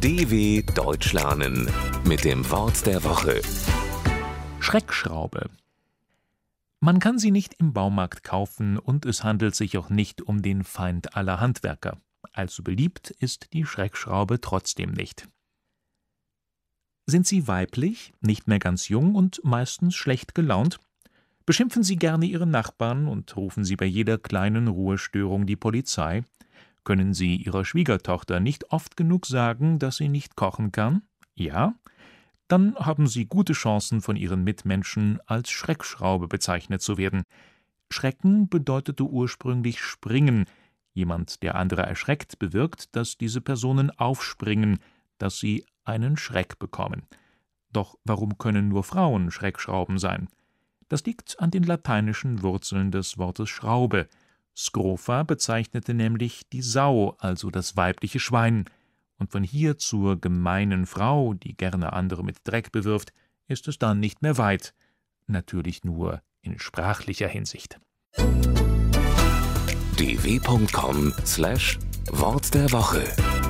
DW Deutsch lernen mit dem Wort der Woche. Schreckschraube. Man kann sie nicht im Baumarkt kaufen und es handelt sich auch nicht um den Feind aller Handwerker. Allzu beliebt ist die Schreckschraube trotzdem nicht. Sind Sie weiblich, nicht mehr ganz jung und meistens schlecht gelaunt? Beschimpfen Sie gerne Ihren Nachbarn und rufen Sie bei jeder kleinen Ruhestörung die Polizei? Können Sie Ihrer Schwiegertochter nicht oft genug sagen, dass sie nicht kochen kann? Ja? Dann haben Sie gute Chancen, von Ihren Mitmenschen als Schreckschraube bezeichnet zu werden. Schrecken bedeutete ursprünglich springen. Jemand, der andere erschreckt, bewirkt, dass diese Personen aufspringen, dass sie einen Schreck bekommen. Doch warum können nur Frauen Schreckschrauben sein? Das liegt an den lateinischen Wurzeln des Wortes Schraube. Scrofa bezeichnete nämlich die Sau, also das weibliche Schwein. Und von hier zur gemeinen Frau, die gerne andere mit Dreck bewirft, ist es dann nicht mehr weit. Natürlich nur in sprachlicher Hinsicht. dw.com/Wort der Woche